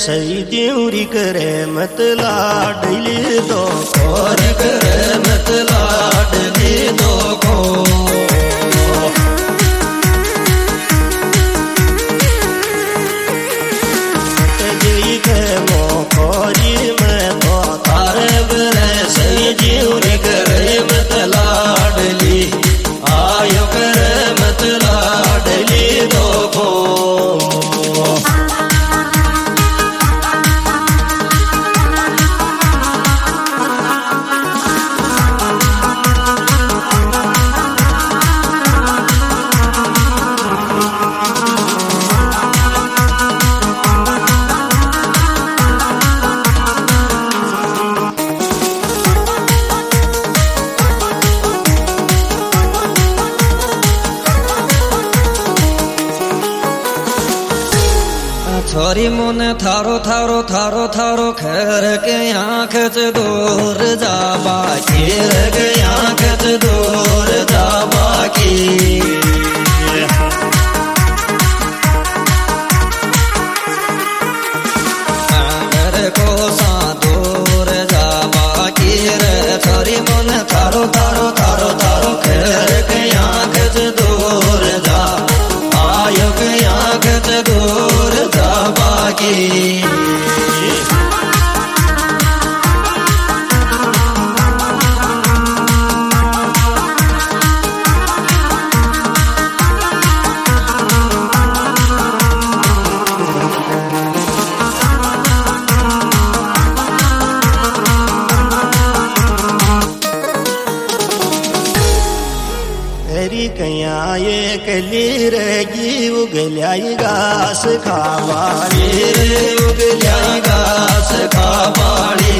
सही त्यूरी करे मत लाडली दो और करे मत लाडली दो को तेरी के मोखोरी में तो तारे बरे सही त्यूरी करे मत लाडली आयो करे मत लाडली दो को छोरी मुने थारो थारो थारो थारो खैर के आँख से दूर जा बाकी के आँख से दूर जा बाकी मेरे को सा दूर जा बाकी रे छोरी मुने थारो थारो थारो थारो खैर के आँख से दूर जा आयो के आँख से दूर जा बाकी कया ये कली रहेगी उगल्याई घास खावाड़ी रे उगल्याई घास खावाड़ी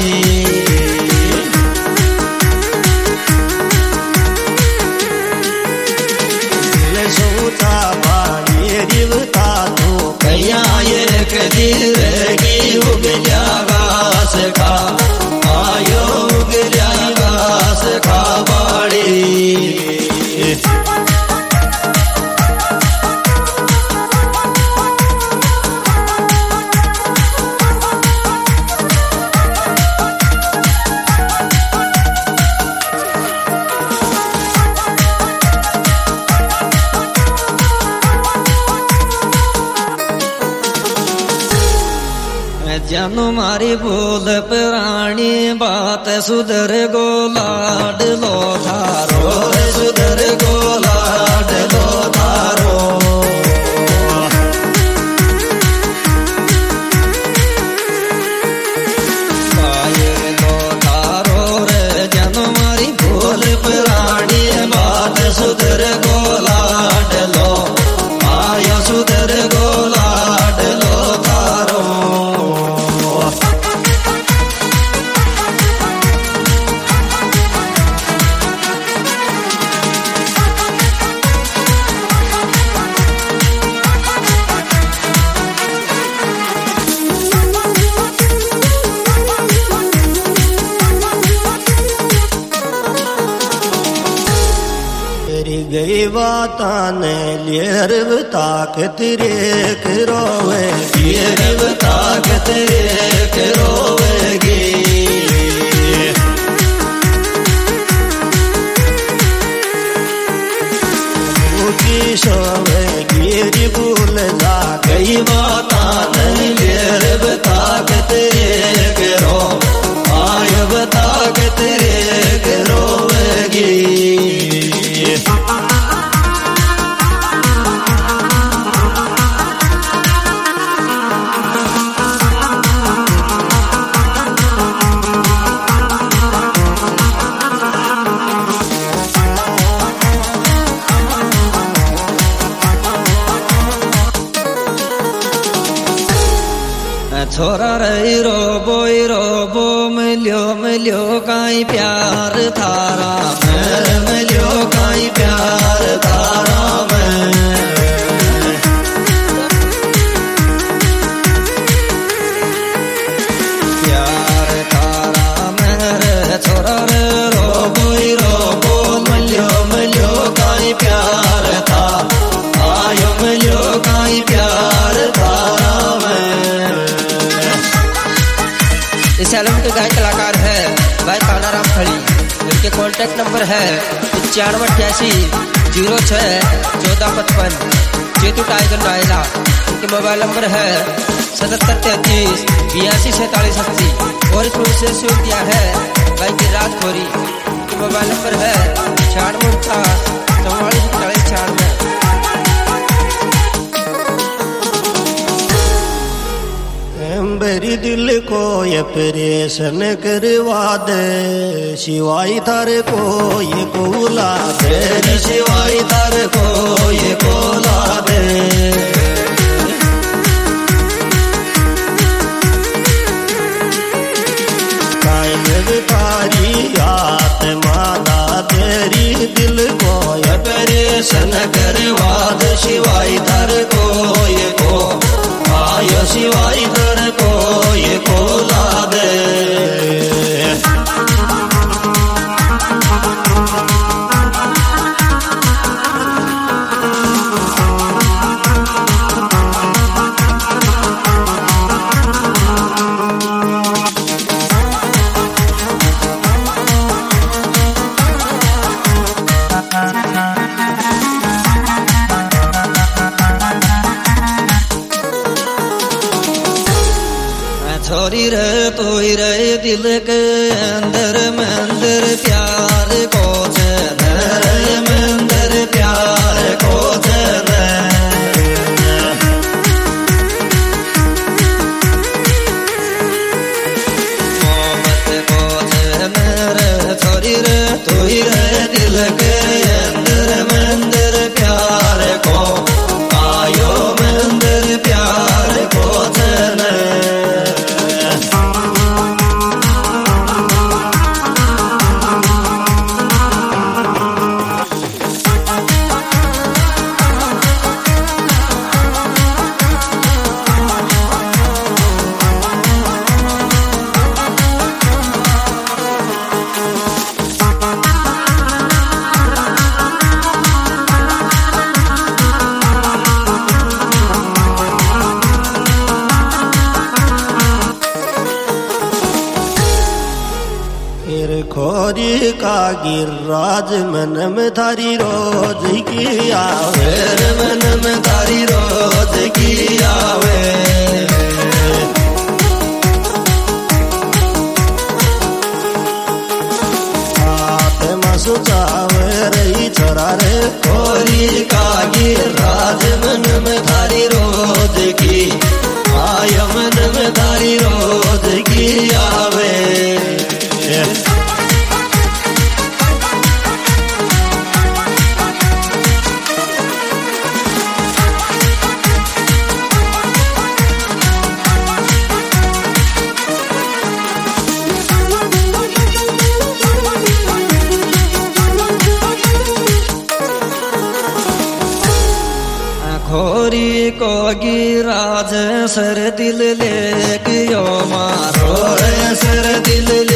सोता बाड़ी रिवता तो कया ये कली रहेगी उगल्या घास खा आयो उगल्याई घास खावाड़ी जनु मारी बोल प्राणी बात सुधर गो लाड लो थारो सुधर गो लाड लो थारो पाये लो थारो रे जनु मारी बोल प्राणी बात सुधर गो लाड लो आया सुधर गो लाड लो थारो गई बातान लेर ताकत रे करोवे लेर ताकत रे करोवेगी भूखी सोवेगी री भूल जा गई बातान लेर ताकत रे करो आयब ताकत रे करोवेगी छोरा रही रोबो मिलियो काई प्यार थारा मिलियो काई प्यार थारा प्यार थारा मेरे छोरा रे रोबो मिलियो काई प्यार था आयो मिलियो काई प्यार थारा में भाई कालाराम खड़ी। इनके कॉन्टेक्ट नंबर है 9586061455। चेतु टाइगर नायला। इनके मोबाइल नंबर है 7733824780। और इसमें विशेष दिया है भाई की रात खोरी। इनके मोबाइल नंबर है 964444 मेरी दिल को ये परेशान करवा दे, शिवाय तारे को ये कोला दे, शिवाय तारे को ये कोला दे। तारी आत्मा दा तेरी दिल को ये परेशान करवा दे, शिवाय तारे को ये को आयो, शिवाय तारे को ये कोला दे। छोरी रे तो रे दिल के अंदर मंदिर प्यार को मंदिर प्यार को मोहब्बत को मेरे छोरी रे तो रे दिल के अंदर मंदिर प्यार को आयो, मंदिर प्यार को खोरी का गिरराज मन में थारी रोज की आवे, मन में थारी रोज की आवे। आत्मा सुचावे रही छोरा रे, खोरी का गिरराज मन में थारी रोज की आय, मन में थारी रोज की आवे। खोरी को गिराज सर दिल ले गयो मारो, सर दिल ले